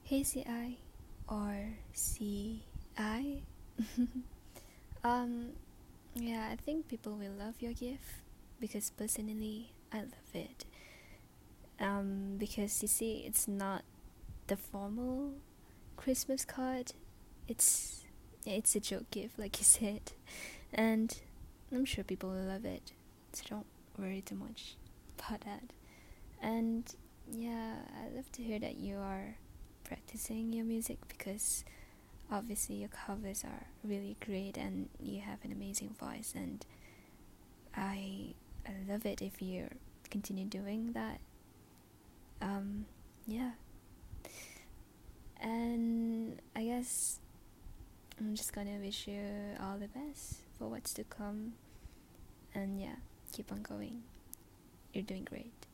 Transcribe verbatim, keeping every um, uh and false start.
Hey C I or C I. um yeah, I think people will love your gift because personally I love it. Um because you see it's not the formal Christmas card. It's it's a joke gift like you said. And I'm sure people will love it. So don't worry too much about that. And yeah, I love to hear that you are practicing your music because obviously your covers are really great and you have an amazing voice, and I I love it if you continue doing that. Um yeah. And I guess I'm just gonna wish you all the best for what's to come, and yeah, keep on going. You're doing great.